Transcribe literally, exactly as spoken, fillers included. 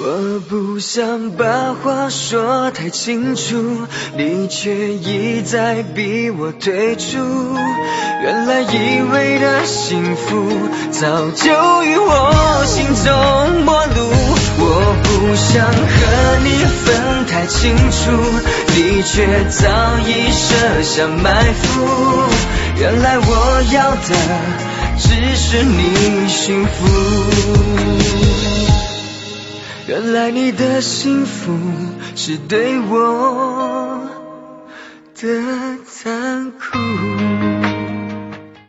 我不想把话说太清楚，你却一再逼我退出。原来以为的幸福早就于我心中陌路。我不想和你分太清楚，你却早已设下埋伏。原来我要的只是你幸福。原来你的幸福是对我的残酷。